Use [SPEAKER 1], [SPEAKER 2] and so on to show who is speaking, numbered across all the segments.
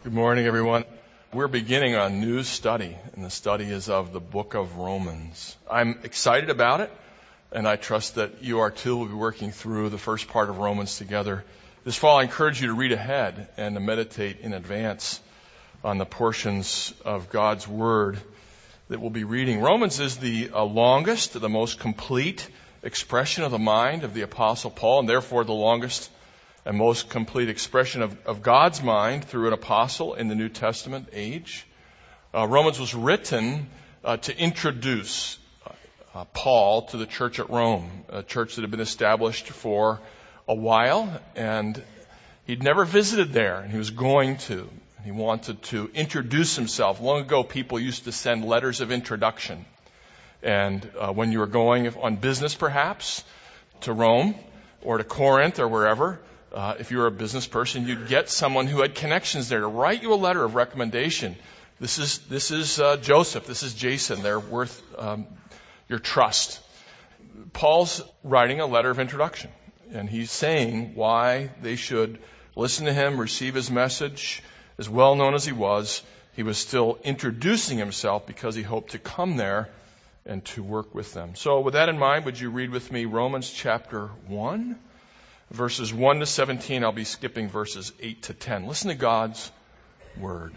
[SPEAKER 1] Good morning, everyone. We're beginning a new study, and the study is of the book of Romans. I'm excited about it, and I trust that you are too. We'll be working through the first part of Romans together. This fall, I encourage you to read ahead and to meditate in advance on the portions of God's Word that we'll be reading. Romans is the longest, the most complete expression of the mind of the Apostle Paul, and therefore the longest and most complete expression of God's mind through an apostle in the New Testament age. Romans was written to introduce Paul to the church at Rome, a church that had been established for a while, and he'd never visited there, and he was going to. He wanted to introduce himself. Long ago, people used to send letters of introduction. And when you were going on business, perhaps, to Rome or to Corinth or wherever, if you were a business person, you'd get someone who had connections there to write you a letter of recommendation. This is Joseph. This is Jason. They're worth your trust. Paul's writing a letter of introduction, and he's saying why they should listen to him, receive his message. As well known as he was still introducing himself because he hoped to come there and to work with them. So with that in mind, would you read with me Romans chapter 1? Verses 1 to 17, I'll be skipping verses 8 to 10. Listen to God's word.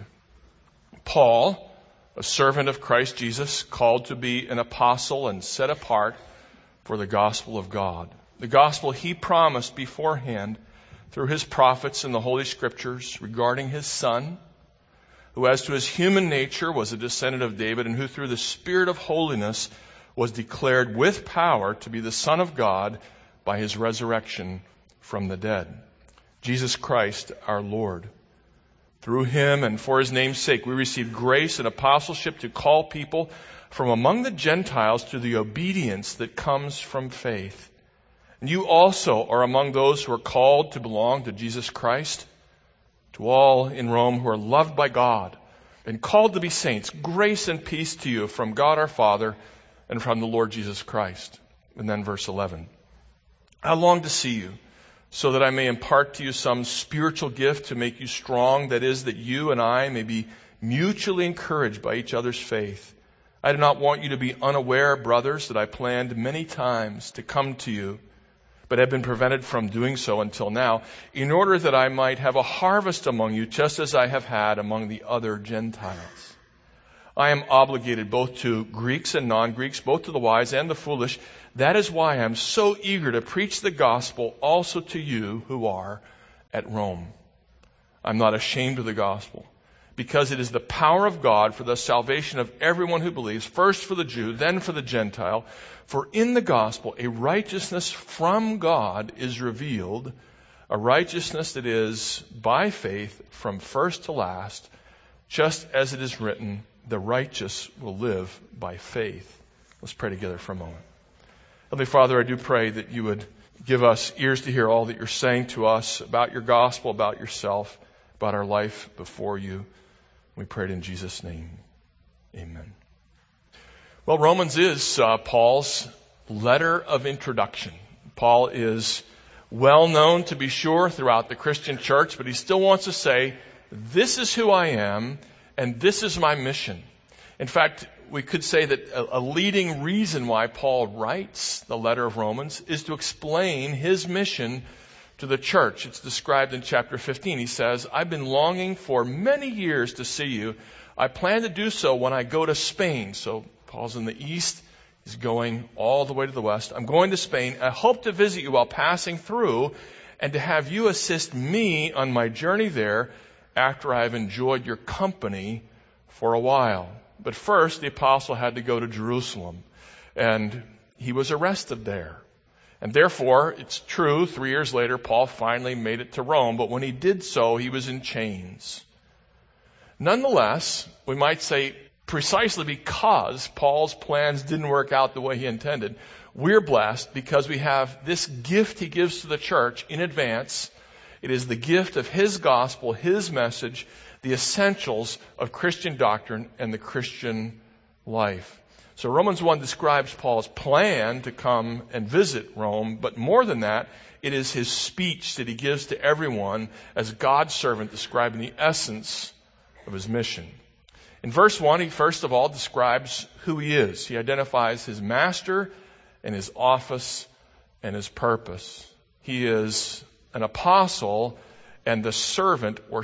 [SPEAKER 1] Paul, a servant of Christ Jesus, called to be an apostle and set apart for the gospel of God. The gospel he promised beforehand through his prophets in the Holy Scriptures regarding his Son, who as to his human nature was a descendant of David, and who through the Spirit of holiness was declared with power to be the Son of God by his resurrection from the dead. Jesus Christ our Lord. Through him and for his name's sake, we received grace and apostleship to call people from among the Gentiles to the obedience that comes from faith. And you also are among those who are called to belong to Jesus Christ. To all in Rome who are loved by God and called to be saints, grace and peace to you from God our Father and from the Lord Jesus Christ. And then verse 11. I long to see you, so that I may impart to you some spiritual gift to make you strong, that is, that you and I may be mutually encouraged by each other's faith. I do not want you to be unaware, brothers, that I planned many times to come to you, but have been prevented from doing so until now, in order that I might have a harvest among you, just as I have had among the other Gentiles. I am obligated both to Greeks and non-Greeks, both to the wise and the foolish. That is why I am so eager to preach the gospel also to you who are at Rome. I'm not ashamed of the gospel, because it is the power of God for the salvation of everyone who believes, first for the Jew, then for the Gentile. For in the gospel, a righteousness from God is revealed, a righteousness that is by faith from first to last, just as it is written, the righteous will live by faith. Let's pray together for a moment. Heavenly Father, I do pray that you would give us ears to hear all that you're saying to us about your gospel, about yourself, about our life before you. We pray it in Jesus' name. Amen. Well, Romans is Paul's letter of introduction. Paul is well known, to be sure, throughout the Christian church, but he still wants to say, this is who I am, and this is my mission. In fact, we could say that a leading reason why Paul writes the letter of Romans is to explain his mission to the church. It's described in chapter 15. He says, I've been longing for many years to see you. I plan to do so when I go to Spain. So Paul's in the east. He's going all the way to the west. I'm going to Spain. I hope to visit you while passing through and to have you assist me on my journey there after I've enjoyed your company for a while. But first, the apostle had to go to Jerusalem, and he was arrested there. And therefore, it's true, 3 years later, Paul finally made it to Rome, but when he did so, he was in chains. Nonetheless, we might say, precisely because Paul's plans didn't work out the way he intended, we're blessed because we have this gift he gives to the church in advance. It is the gift of his gospel, his message, the essentials of Christian doctrine and the Christian life. So Romans 1 describes Paul's plan to come and visit Rome, but more than that, it is his speech that he gives to everyone as God's servant, describing the essence of his mission. In verse 1, he first of all describes who he is. He identifies his master and his office and his purpose. He is an apostle and the servant or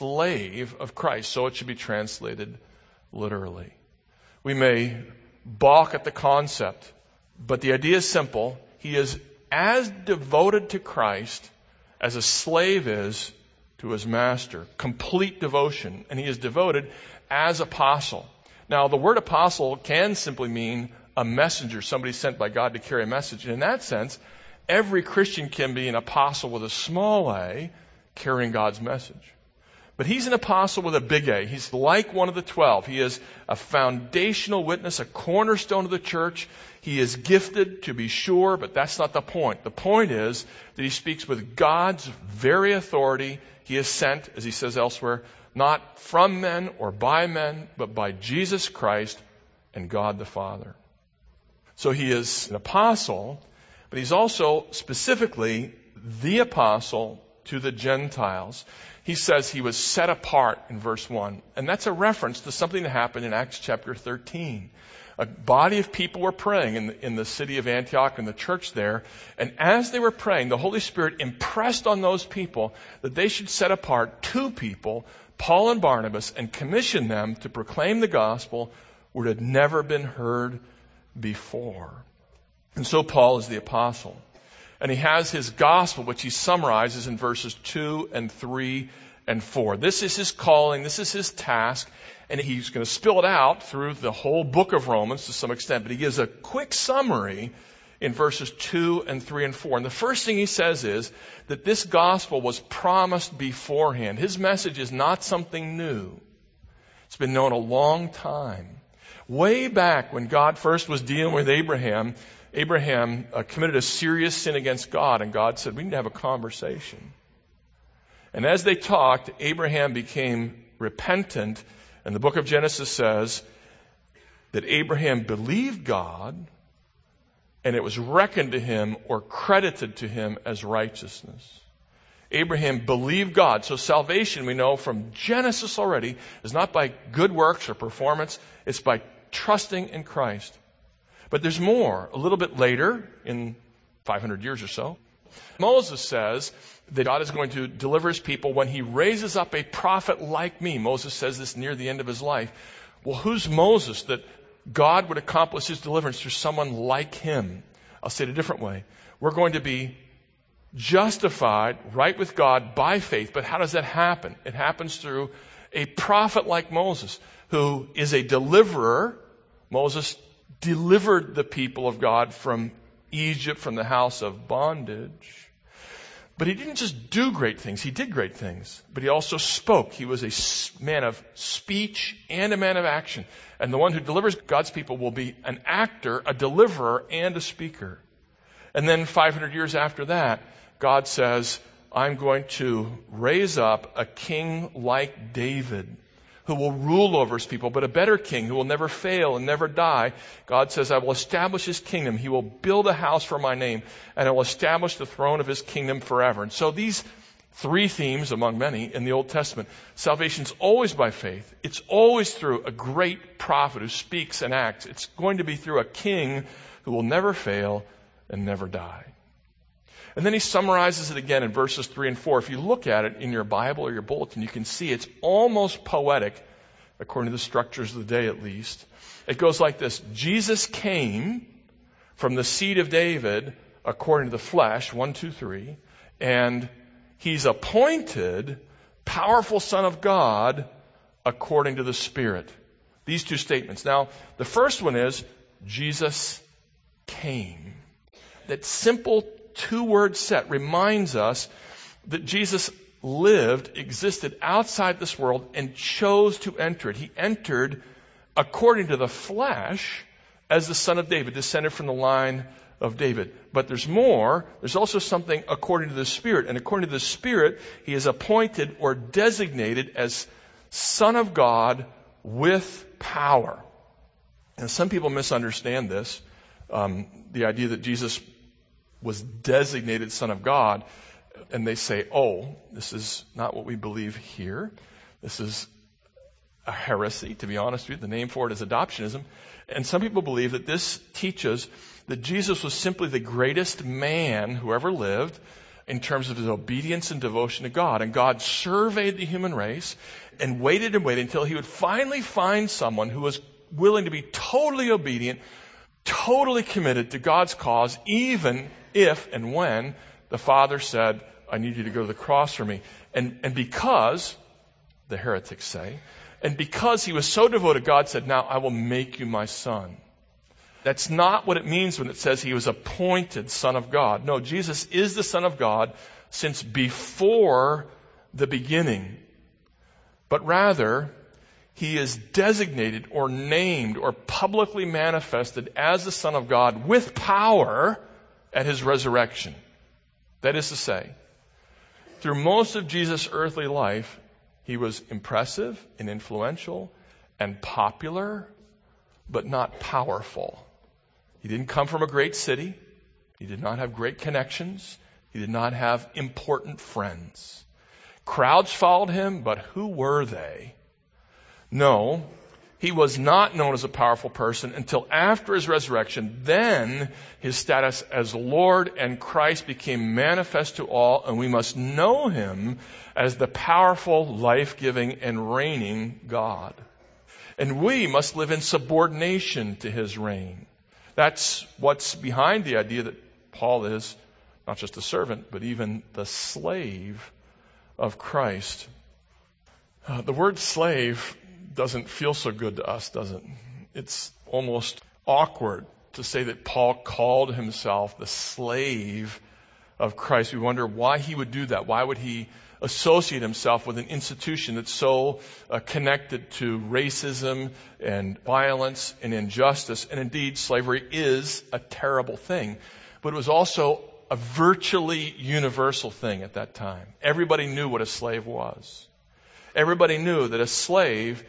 [SPEAKER 1] slave of Christ. So it should be translated literally. We may balk at the concept, but the idea is simple. He is as devoted to Christ as a slave is to his master. Complete devotion. And he is devoted as apostle. Now, the word apostle can simply mean a messenger, somebody sent by God to carry a message. And in that sense, every Christian can be an apostle with a small a, carrying God's message. But he's an apostle with a big A. He's like one of the 12. He is a foundational witness, a cornerstone of the church. He is gifted, to be sure, but that's not the point. The point is that he speaks with God's very authority. He is sent, as he says elsewhere, not from men or by men, but by Jesus Christ and God the Father. So he is an apostle, but he's also specifically the apostle to the Gentiles. He says he was set apart in verse 1. And that's a reference to something that happened in Acts chapter 13. A body of people were praying in the city of Antioch, in the church there. And as they were praying, the Holy Spirit impressed on those people that they should set apart 2 people, Paul and Barnabas, and commission them to proclaim the gospel where it had never been heard before. And so Paul is the apostle. And he has his gospel, which he summarizes in verses 2 and 3 and 4. This is his calling. This is his task. And he's going to spill it out through the whole book of Romans to some extent. But he gives a quick summary in verses 2 and 3 and 4. And the first thing he says is that this gospel was promised beforehand. His message is not something new. It's been known a long time. Way back when God first was dealing with Abraham committed a serious sin against God, and God said, we need to have a conversation. And as they talked, Abraham became repentant, and the book of Genesis says that Abraham believed God, and it was reckoned to him or credited to him as righteousness. Abraham believed God. So salvation, we know from Genesis already, is not by good works or performance, it's by trusting in Christ. But there's more. A little bit later, in 500 years or so, Moses says that God is going to deliver his people when he raises up a prophet like me. Moses says this near the end of his life. Well, who's Moses that God would accomplish his deliverance through someone like him? I'll say it a different way. We're going to be justified right with God by faith. But how does that happen? It happens through a prophet like Moses, who is a deliverer. Moses delivered the people of God from Egypt, from the house of bondage. But he didn't just do great things. He did great things. But he also spoke. He was a man of speech and a man of action. And the one who delivers God's people will be an actor, a deliverer, and a speaker. And then 500 years after that, God says, I'm going to raise up a king like David, who will rule over his people, but a better king who will never fail and never die. God says, I will establish his kingdom. He will build a house for my name, and I will establish the throne of his kingdom forever. And so these 3 themes, among many, in the Old Testament. Salvation's always by faith. It's always through a great prophet who speaks and acts. It's going to be through a king who will never fail and never die. And then he summarizes it again in verses 3 and 4. If you look at it in your Bible or your bulletin, you can see it's almost poetic, according to the structures of the day at least. It goes like this. Jesus came from the seed of David according to the flesh, 1, 2, 3, and he's appointed powerful Son of God according to the Spirit. These 2 statements. Now, the first one is Jesus came. That simple 2-word set reminds us that Jesus lived, existed outside this world, and chose to enter it. He entered according to the flesh as the Son of David, descended from the line of David. But there's more. There's also something according to the Spirit. And according to the Spirit, he is appointed or designated as Son of God with power. And some people misunderstand this, the idea that Jesus was designated Son of God, and they say, oh, this is not what we believe here. This is a heresy, to be honest with you. The name for it is adoptionism. And some people believe that this teaches that Jesus was simply the greatest man who ever lived in terms of his obedience and devotion to God. And God surveyed the human race and waited until he would finally find someone who was willing to be totally obedient, totally committed to God's cause, even if and when the Father said, I need you to go to the cross for me. And because, the heretics say, and because he was so devoted, God said, now I will make you my son. That's not what it means when it says he was appointed Son of God. No, Jesus is the Son of God since before the beginning. But rather, he is designated or named or publicly manifested as the Son of God with power at his resurrection. That is to say, through most of Jesus' earthly life, he was impressive and influential and popular, but not powerful. He didn't come from a great city. He did not have great connections. He did not have important friends. Crowds followed him, but who were they? No, he was not known as a powerful person until after his resurrection. Then his status as Lord and Christ became manifest to all, and we must know him as the powerful, life-giving, and reigning God. And we must live in subordination to his reign. That's what's behind the idea that Paul is not just a servant, but even the slave of Christ. The word slave doesn't feel so good to us, does it? It's almost awkward to say that Paul called himself the slave of Christ. We wonder why he would do that. Why would he associate himself with an institution that's so connected to racism and violence and injustice? And indeed, slavery is a terrible thing. But it was also a virtually universal thing at that time. Everybody knew what a slave was. Everybody knew that a slave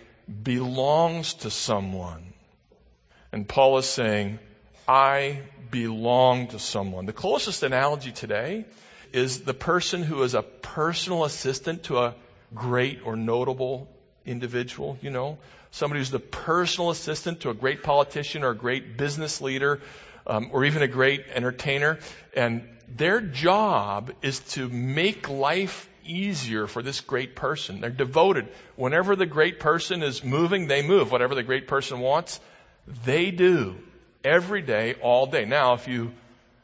[SPEAKER 1] belongs to someone. And Paul is saying, I belong to someone. The closest analogy today is the person who is a personal assistant to a great or notable individual, somebody who's the personal assistant to a great politician or a great business leader, or even a great entertainer. And their job is to make life easier for this great person. They're devoted. Whenever the great person is moving, they move. Whatever the great person wants, they do. Every day, all day. Now, if you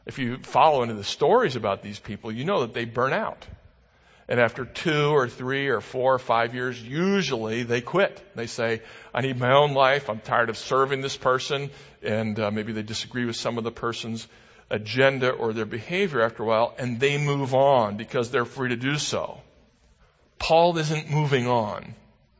[SPEAKER 1] follow into the stories about these people, you know that they burn out. And after 2 or 3 or 4 or 5 years, usually they quit. They say, I need my own life. I'm tired of serving this person. And maybe they disagree with some of the person's agenda or their behavior after a while, and they move on because they're free to do so. Paul isn't moving on.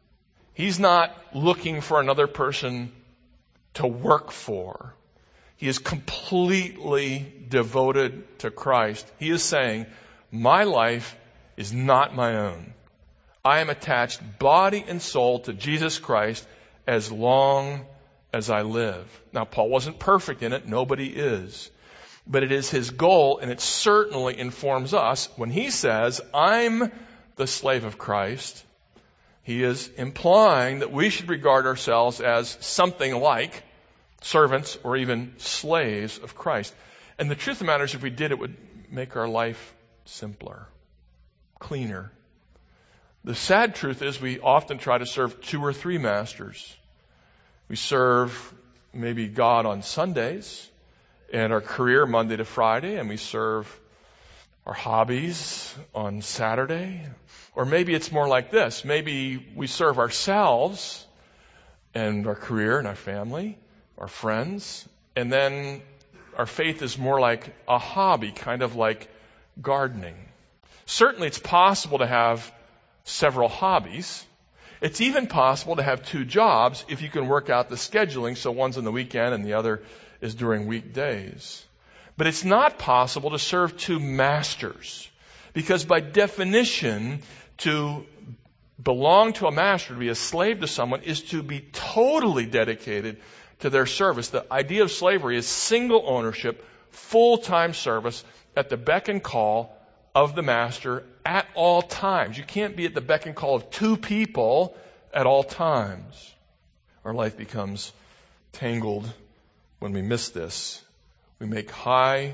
[SPEAKER 1] He's not looking for another person to work for. He is completely devoted to Christ. He is saying, my life is not my own. I am attached body and soul to Jesus Christ as long as I live. Now, Paul wasn't perfect in it. Nobody is. But it is his goal, and it certainly informs us. When he says, I'm the slave of Christ, he is implying that we should regard ourselves as something like servants or even slaves of Christ. And the truth of the matter is, if we did, it would make our life simpler, cleaner. The sad truth is we often try to serve 2 or 3 masters. We serve maybe God on Sundays and our career Monday to Friday, and we serve our hobbies on Saturday. Or maybe it's more like this. Maybe we serve ourselves and our career and our family, our friends, and then our faith is more like a hobby, kind of like gardening. Certainly it's possible to have several hobbies. It's even possible to have 2 jobs if you can work out the scheduling, so one's on the weekend and the other is during weekdays. But it's not possible to serve 2 masters, because by definition, to belong to a master, to be a slave to someone, is to be totally dedicated to their service. The idea of slavery is single ownership, full-time service at the beck and call of the master at all times. You can't be at the beck and call of two people at all times. Our life becomes tangled when we miss this. We make high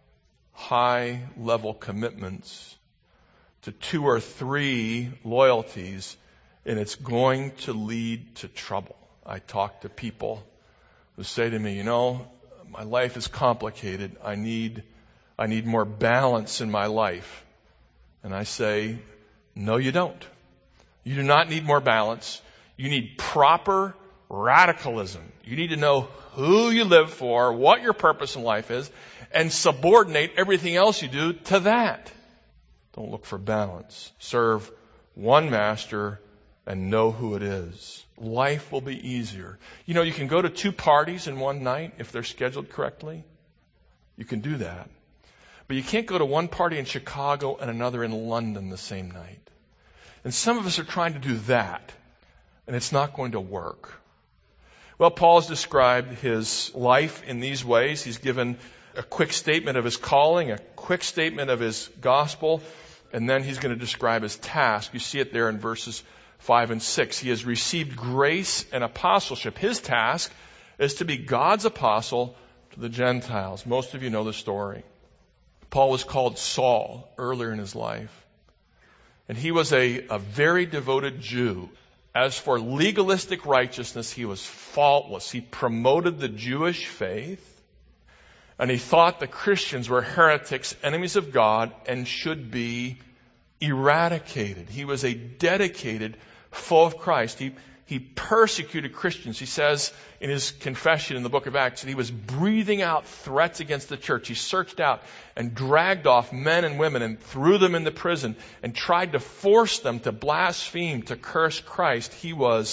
[SPEAKER 1] level commitments to 2 or 3 loyalties, and it's going to lead to trouble. I talk to people who say to me, my life is complicated. I need more balance in my life. And I say, no, you don't. You do not need more balance. You need proper radicalism. You need to know who you live for, what your purpose in life is, and subordinate everything else you do to that. Don't look for balance. Serve one master and know who it is. Life will be easier. You can go to 2 parties in one night if they're scheduled correctly. You can do that. But you can't go to one party in Chicago and another in London the same night. And some of us are trying to do that, and it's not going to work. Well, Paul has described his life in these ways. He's given a quick statement of his calling, a quick statement of his gospel, and then he's going to describe his task. You see it there in verses 5 and 6. He has received grace and apostleship. His task is to be God's apostle to the Gentiles. Most of you know the story. Paul was called Saul earlier in his life. And he was a very devoted Jew. As for legalistic righteousness, he was faultless. He promoted the Jewish faith. And he thought the Christians were heretics, enemies of God, and should be eradicated. He was a dedicated foe of Christ. He persecuted Christians. He says in his confession in the book of Acts that he was breathing out threats against the church. He searched out and dragged off men and women and threw them into prison and tried to force them to blaspheme, to curse Christ. He was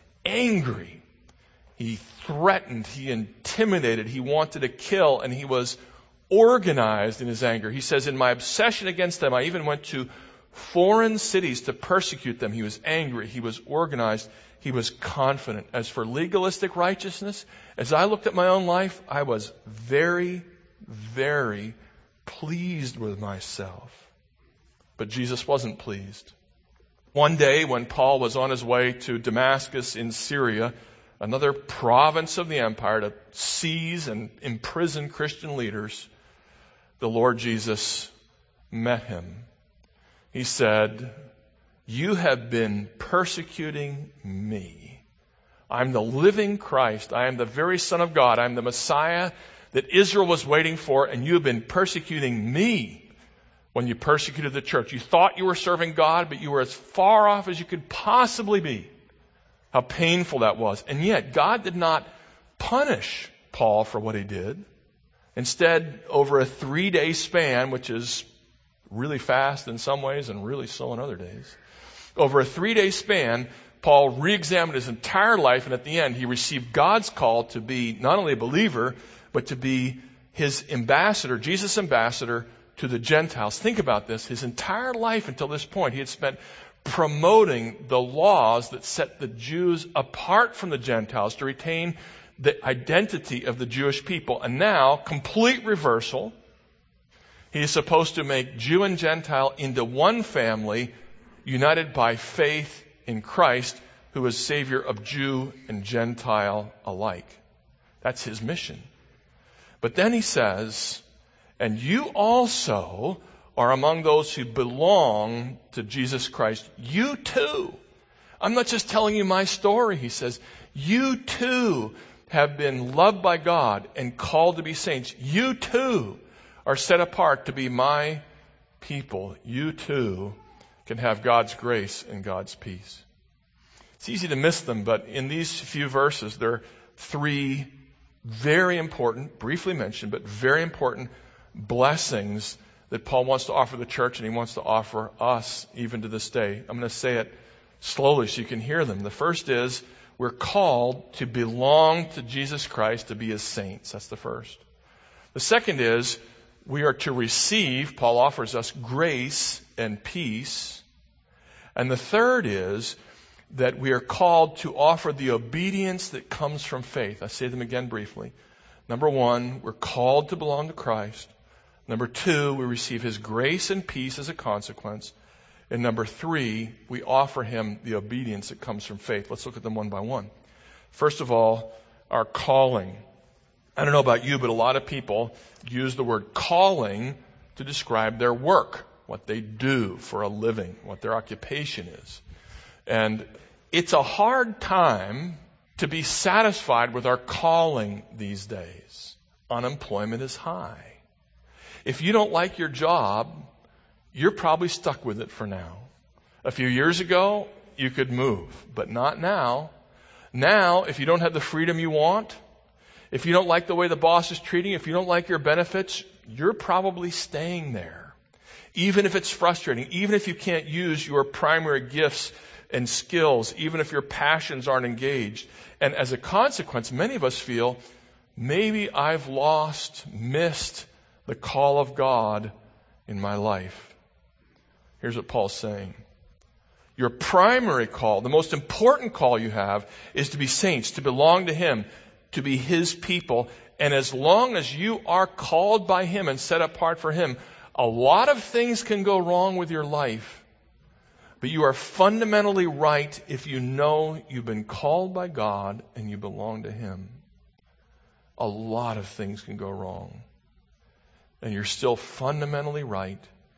[SPEAKER 1] angry. He threatened. He intimidated. He wanted to kill, and he was organized in his anger. He says, in my obsession against them, I even went to foreign cities to persecute them. He was angry. He was organized. He was confident. As for legalistic righteousness, as I looked at my own life, I was very, very pleased with myself. But Jesus wasn't pleased. One day when Paul was on his way to Damascus in Syria, another province of the empire, to seize and imprison Christian leaders, the Lord Jesus met him. He said, you have been persecuting me. I'm the living Christ. I am the very Son of God. I'm the Messiah that Israel was waiting for, and you have been persecuting me when you persecuted the church. You thought you were serving God, but you were as far off as you could possibly be. How painful that was. And yet, God did not punish Paul for what he did. Instead, over a 3-day span, which is really fast in some ways and really slow in other days, over a 3-day span, Paul re-examined his entire life, and at the end, he received God's call to be not only a believer, but to be his ambassador, Jesus' ambassador to the Gentiles. Think about this. His entire life until this point, he had spent promoting the laws that set the Jews apart from the Gentiles to retain the identity of the Jewish people. And now, complete reversal. He is supposed to make Jew and Gentile into one family, united by faith in Christ, who is Savior of Jew and Gentile alike. That's his mission. But then he says, and you also are among those who belong to Jesus Christ. You too. I'm not just telling you my story, he says. You too have been loved by God and called to be saints. You too are set apart to be my people. You too can have God's grace and God's peace. It's easy to miss them, but in these few verses, there are 3 very important, briefly mentioned, but very important blessings that Paul wants to offer the church, and he wants to offer us even to this day. I'm going to say it slowly so you can hear them. The first is, we're called to belong to Jesus Christ, to be his saints. That's the first. The second is, we are to receive, Paul offers us, grace and peace. And the third is, that we are called to offer the obedience that comes from faith. I say them again briefly. Number one, we're called to belong to Christ. Number two, we receive His grace and peace as a consequence. And number three, we offer Him the obedience that comes from faith. Let's look at them one by one. First of all, our calling. I don't know about you, but a lot of people use the word calling to describe their work, what they do for a living, what their occupation is. And it's a hard time to be satisfied with our calling these days. Unemployment is high. If you don't like your job, you're probably stuck with it for now. A few years ago, you could move, but not now. Now, if you don't have the freedom you want, if you don't like the way the boss is treating you, if you don't like your benefits, you're probably staying there. Even if it's frustrating, even if you can't use your primary gifts and skills, even if your passions aren't engaged. And as a consequence, many of us feel, maybe I've missed the call of God in my life. Here's what Paul's saying. Your primary call, the most important call you have, is to be saints, to belong to Him, to be His people. And as long as you are called by Him and set apart for Him, a lot of things can go wrong with your life. But you are fundamentally right if you know you've been called by God and you belong to Him. A lot of things can go wrong. And you're still fundamentally right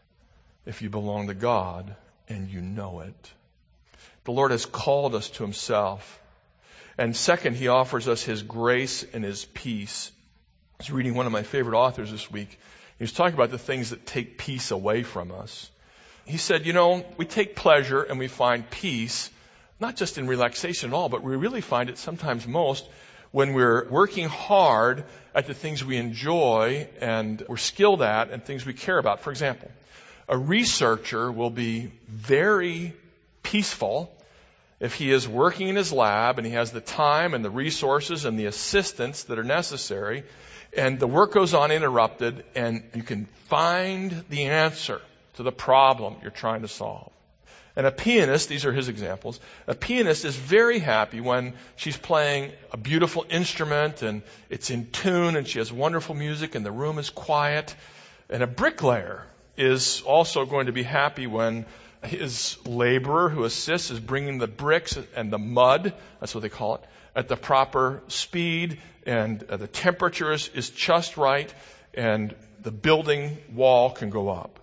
[SPEAKER 1] if you belong to God and you know it. The Lord has called us to Himself. And second, He offers us His grace and His peace. I was reading one of my favorite authors this week. He was talking about the things that take peace away from us. He said, we take pleasure and we find peace, not just in relaxation at all, but we really find it sometimes most when we're working hard at the things we enjoy and we're skilled at and things we care about. For example, a researcher will be very peaceful if he is working in his lab and he has the time and the resources and the assistance that are necessary, and the work goes on uninterrupted, and you can find the answer to the problem you're trying to solve. And a pianist, these are his examples, a pianist is very happy when she's playing a beautiful instrument and it's in tune and she has wonderful music and the room is quiet. And a bricklayer is also going to be happy when his laborer who assists is bringing the bricks and the mud, that's what they call it, at the proper speed, and the temperature is just right, and the building wall can go up.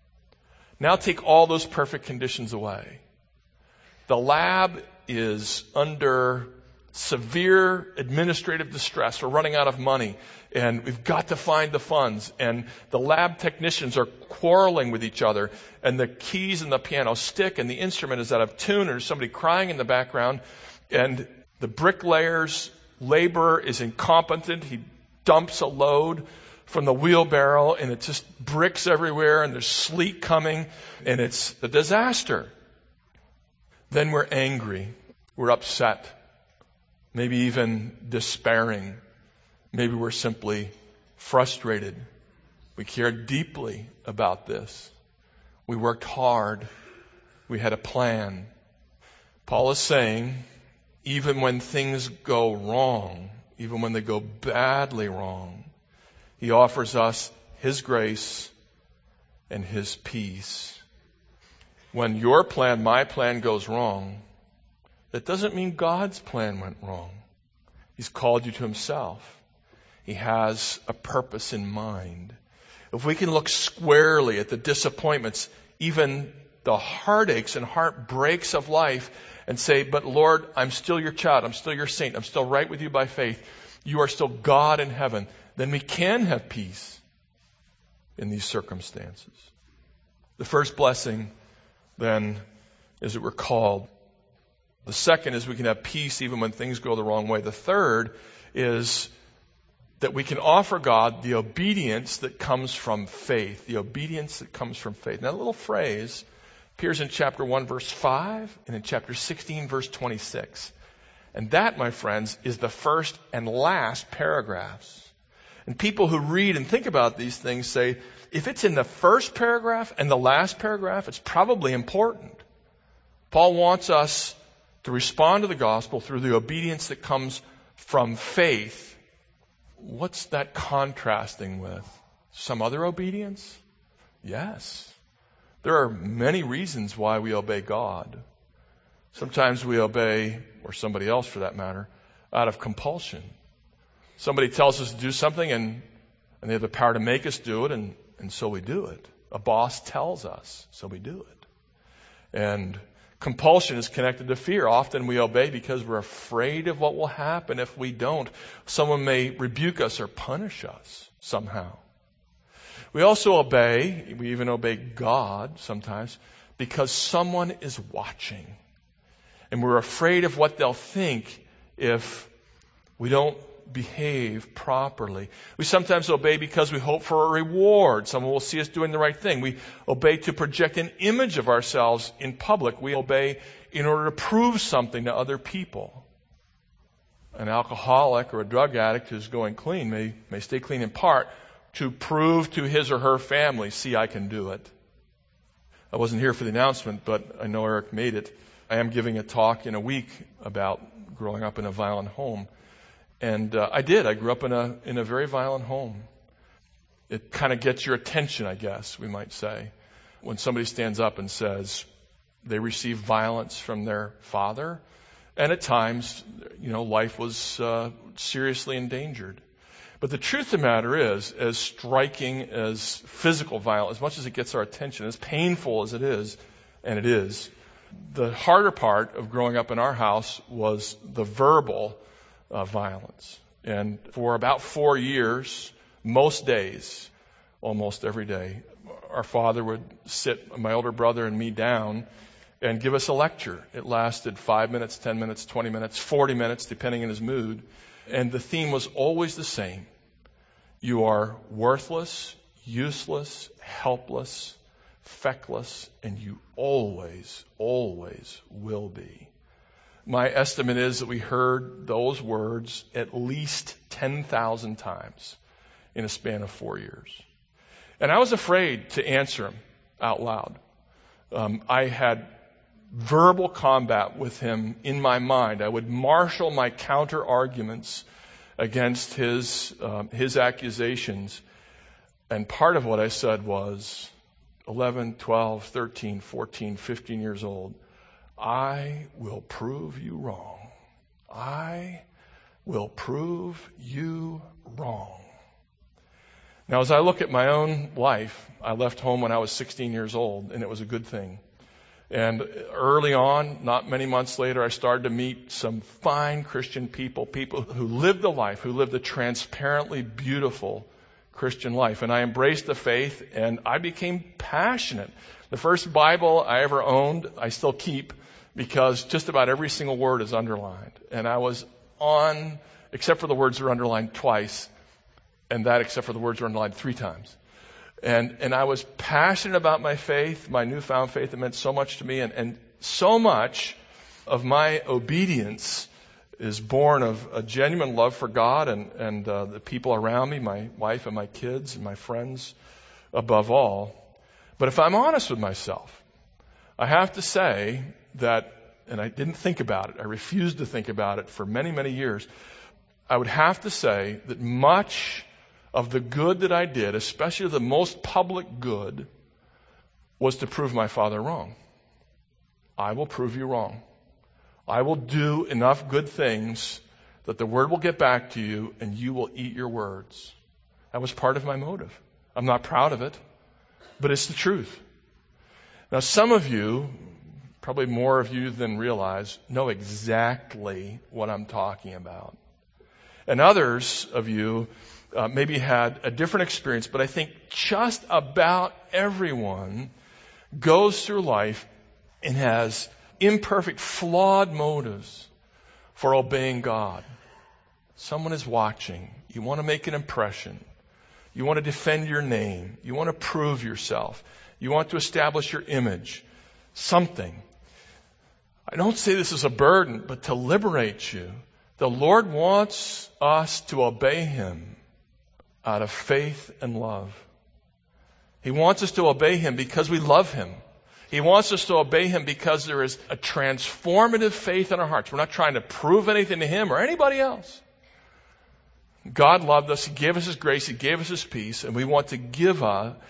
[SPEAKER 1] Now take all those perfect conditions away. The lab is under severe administrative distress. We're running out of money, and we've got to find the funds. And the lab technicians are quarreling with each other, and the keys in the piano stick, and the instrument is out of tune, and there's somebody crying in the background, and the bricklayer's laborer is incompetent. He dumps a load from the wheelbarrow, and it's just bricks everywhere, and there's sleet coming, and it's a disaster. Then we're angry. We're upset. Maybe even despairing. Maybe we're simply frustrated. We care deeply about this. We worked hard. We had a plan. Paul is saying, even when things go wrong, even when they go badly wrong, He offers us His grace and His peace. When your plan, my plan goes wrong, that doesn't mean God's plan went wrong. He's called you to Himself. He has a purpose in mind. If we can look squarely at the disappointments, even the heartaches and heartbreaks of life, and say, but Lord, I'm still your child. I'm still your saint. I'm still right with you by faith. You are still God in heaven. Then we can have peace in these circumstances. The first blessing, then, is that we're called. The second is we can have peace even when things go the wrong way. The third is that we can offer God the obedience that comes from faith. The obedience that comes from faith. Now, that little phrase appears in chapter 1, verse 5, and in chapter 16, verse 26. And that, my friends, is the first and last paragraphs. And people who read and think about these things say, if it's in the first paragraph and the last paragraph, it's probably important. Paul wants us to respond to the gospel through the obedience that comes from faith, what's that contrasting with? Some other obedience? Yes. There are many reasons why we obey God. Sometimes we obey, or somebody else for that matter, out of compulsion. Somebody tells us to do something and they have the power to make us do it, and so we do it. A boss tells us, so we do it. And compulsion is connected to fear. Often we obey because we're afraid of what will happen if we don't. Someone may rebuke us or punish us somehow. We also obey, we even obey God sometimes, because someone is watching. And we're afraid of what they'll think if we don't behave properly. We sometimes obey because we hope for a reward. Someone will see us doing the right thing. We obey to project an image of ourselves in public. We obey in order to prove something to other people. An alcoholic or a drug addict who's going clean may stay clean in part to prove to his or her family, see, I can do it. I wasn't here for the announcement, but I know Eric made it. I am giving a talk in a week about growing up in a violent home. And I did. I grew up in a very violent home. It kind of gets your attention, I guess, we might say, when somebody stands up and says they received violence from their father. And at times, life was seriously endangered. But the truth of the matter is, as striking as physical violence, as much as it gets our attention, as painful as it is, and it is, the harder part of growing up in our house was the verbal violence. And for about 4 years, most days, almost every day, our father would sit my older brother and me down and give us a lecture. It lasted 5 minutes, 10 minutes, 20 minutes, 40 minutes, depending on his mood. And the theme was always the same. You are worthless, useless, helpless, feckless, and you always, always will be. My estimate is that we heard those words at least 10,000 times in a span of 4 years. And I was afraid to answer him out loud. I had verbal combat with him in my mind. I would marshal my counter arguments against his accusations. And part of what I said was 11, 12, 13, 14, 15 years old. I will prove you wrong. I will prove you wrong. Now, as I look at my own life, I left home when I was 16 years old, and it was a good thing. And early on, not many months later, I started to meet some fine Christian people who lived the life, who lived a transparently beautiful Christian life. And I embraced the faith, and I became passionate. The first Bible I ever owned, I still keep, because just about every single word is underlined. And I was on, except for the words that were underlined twice, and that except for the words were underlined 3 times. And I was passionate about my faith, my newfound faith. It meant so much to me. And so much of my obedience is born of a genuine love for God and the people around me, my wife and my kids and my friends above all. But if I'm honest with myself, I have to say that, and I didn't think about it, I refused to think about it for many, many years, I would have to say that much of the good that I did, especially the most public good, was to prove my father wrong. I will prove you wrong. I will do enough good things that the word will get back to you and you will eat your words. That was part of my motive. I'm not proud of it, but it's the truth. Now, some of you, probably more of you than realize, know exactly what I'm talking about. And others of you maybe had a different experience, but I think just about everyone goes through life and has imperfect, flawed motives for obeying God. Someone is watching. You want to make an impression. You want to defend your name. You want to prove yourself. You want to establish your image. Something. I don't say this as a burden, but to liberate you. The Lord wants us to obey Him out of faith and love. He wants us to obey Him because we love Him. He wants us to obey Him because there is a transformative faith in our hearts. We're not trying to prove anything to Him or anybody else. God loved us. He gave us His grace. He gave us His peace. And we want to give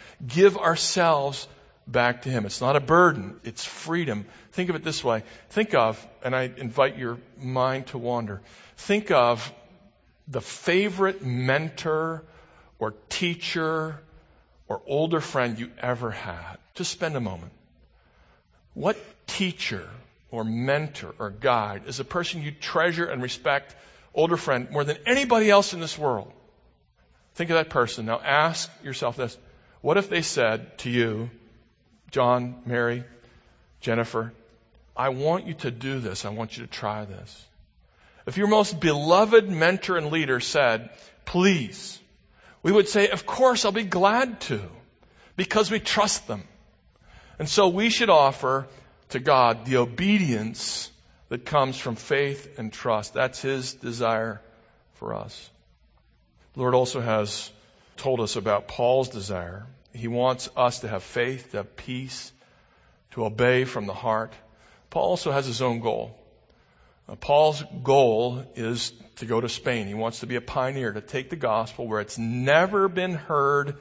[SPEAKER 1] ourselves back to Him. It's not a burden. It's freedom. Think of it this way. Think of, and I invite your mind to wander, think of the favorite mentor or teacher or older friend you ever had. Just spend a moment. What teacher or mentor or guide is a person you treasure and respect, older friend, more than anybody else in this world? Think of that person. Now ask yourself this. What if they said to you, John, Mary, Jennifer, I want you to do this. I want you to try this. If your most beloved mentor and leader said, please, we would say, of course, I'll be glad to, because we trust them. And so we should offer to God the obedience that comes from faith and trust. That's His desire for us. The Lord also has told us about Paul's desire. He wants us to have faith, to have peace, to obey from the heart. Paul also has his own goal. Paul's goal is to go to Spain. He wants to be a pioneer, to take the gospel where it's never been heard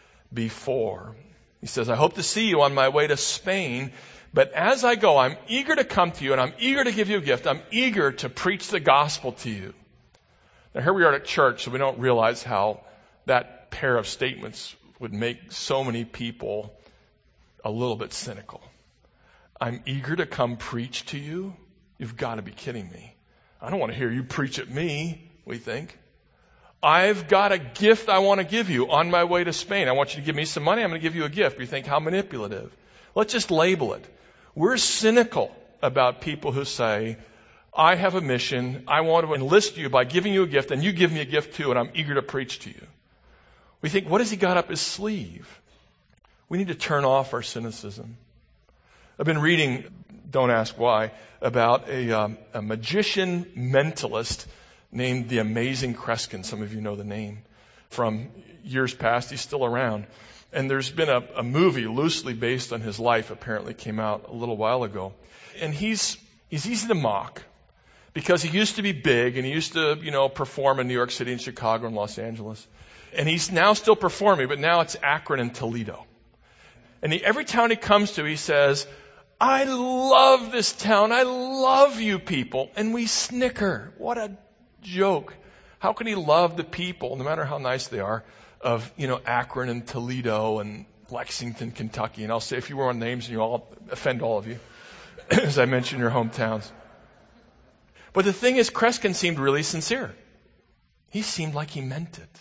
[SPEAKER 1] before. He says, I hope to see you on my way to Spain, but as I go, I'm eager to come to you and I'm eager to give you a gift. I'm eager to preach the gospel to you. Now here we are at church, so we don't realize how that pair of statements would make so many people a little bit cynical. I'm eager to come preach to you? You've got to be kidding me. I don't want to hear you preach at me, we think. I've got a gift I want to give you on my way to Spain. I want you to give me some money. I'm going to give you a gift. We think, how manipulative. Let's just label it. We're cynical about people who say, I have a mission. I want to enlist you by giving you a gift, and you give me a gift too, and I'm eager to preach to you. We think, what has he got up his sleeve? We need to turn off our cynicism. I've been reading, don't ask why, about a magician mentalist named the Amazing Kreskin. Some of you know the name from years past. He's still around. And there's been a movie loosely based on his life, apparently came out a little while ago. And he's easy to mock because he used to be big and he used to, perform in New York City and Chicago and Los Angeles. And he's now still performing, but now it's Akron and Toledo. And every town he comes to, he says, I love this town. I love you people. And we snicker. What a joke. How can he love the people, no matter how nice they are, of, Akron and Toledo and Lexington, Kentucky. And I'll say a few more names and I'll offend all of you, as I mentioned your hometowns. But the thing is, Kreskin seemed really sincere. He seemed like he meant it.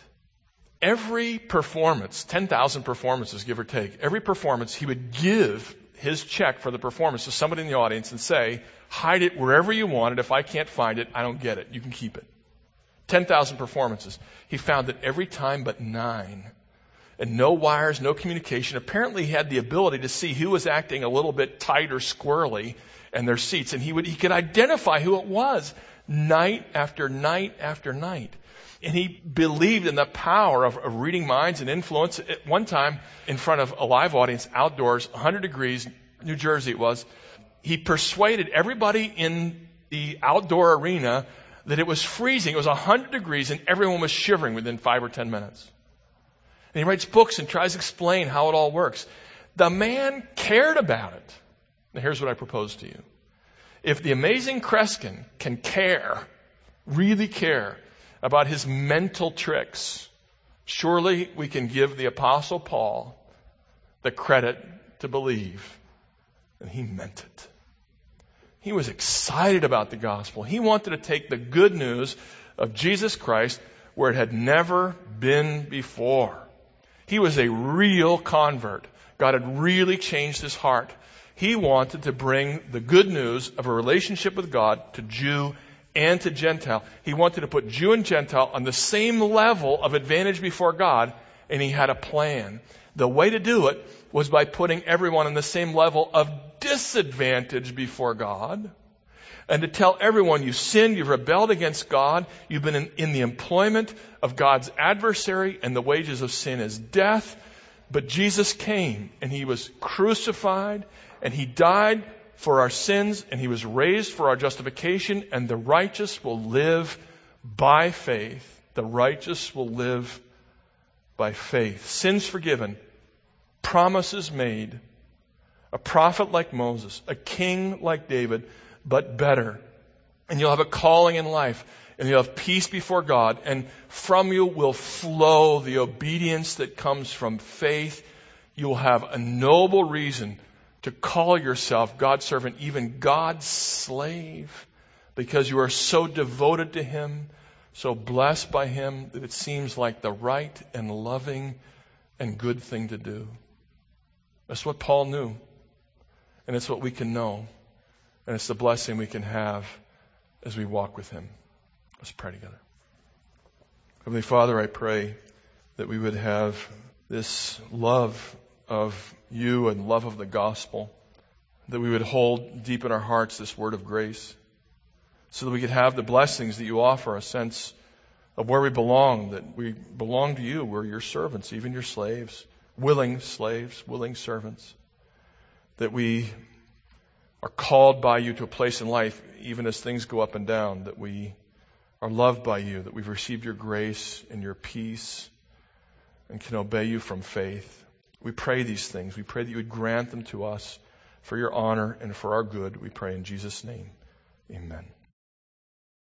[SPEAKER 1] Every performance, 10,000 performances, give or take, every performance, he would give his check for the performance to somebody in the audience and say, hide it wherever you want it. If I can't find it, I don't get it. You can keep it. 10,000 performances. He found that every time but 9. And no wires, no communication. Apparently he had the ability to see who was acting a little bit tight or squirrely in their seats. And he could identify who it was night after night after night. And he believed in the power of reading minds and influence. At one time, in front of a live audience, outdoors, 100 degrees, New Jersey it was, he persuaded everybody in the outdoor arena that it was freezing. It was 100 degrees and everyone was shivering within 5 or 10 minutes. And he writes books and tries to explain how it all works. The man cared about it. Now here's what I propose to you. If the Amazing Kreskin can care, really care, about his mental tricks, surely we can give the Apostle Paul the credit to believe that he meant it. He was excited about the gospel. He wanted to take the good news of Jesus Christ where it had never been before. He was a real convert. God had really changed his heart. He wanted to bring the good news of a relationship with God to Jew and to Gentile. He wanted to put Jew and Gentile on the same level of advantage before God, and he had a plan. The way to do it was by putting everyone on the same level of disadvantage before God, and to tell everyone you've sinned, you've rebelled against God, you've been in the employment of God's adversary, and the wages of sin is death. But Jesus came, and he was crucified, and he died for our sins, and he was raised for our justification, and the righteous will live by faith. The righteous will live by faith. Sins forgiven, promises made, a prophet like Moses, a king like David, but better. And you'll have a calling in life, and you'll have peace before God, and from you will flow the obedience that comes from faith. You will have a noble reason to call yourself God's servant, even God's slave, because you are so devoted to him, so blessed by him, that it seems like the right and loving and good thing to do. That's what Paul knew. And it's what we can know. And it's the blessing we can have as we walk with him. Let's pray together. Heavenly Father, I pray that we would have this love of you and love of the gospel, that we would hold deep in our hearts this word of grace, so that we could have the blessings that you offer, a sense of where we belong, that we belong to you. We're your servants, even your slaves, willing servants, that we are called by you to a place in life, even as things go up and down, that we are loved by you, that we've received your grace and your peace and can obey you from faith. We pray these things. We pray that you would grant them to us for your honor and for our good. We pray in Jesus' name. Amen.